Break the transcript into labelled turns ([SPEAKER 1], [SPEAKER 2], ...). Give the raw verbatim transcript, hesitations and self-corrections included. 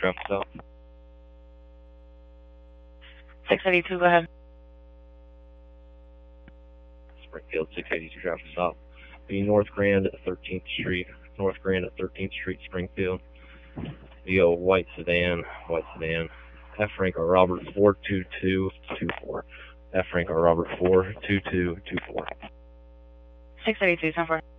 [SPEAKER 1] traffic stop.
[SPEAKER 2] six eighty-two, go ahead.
[SPEAKER 1] Springfield, six eighty-two traffic stop. The North Grand at thirteenth Street. North Grand at thirteenth Street, Springfield. The white sedan, white sedan. F rank or Robert four two two two four. F rank or Robert four two two two four.
[SPEAKER 2] six eighty-two, ten four.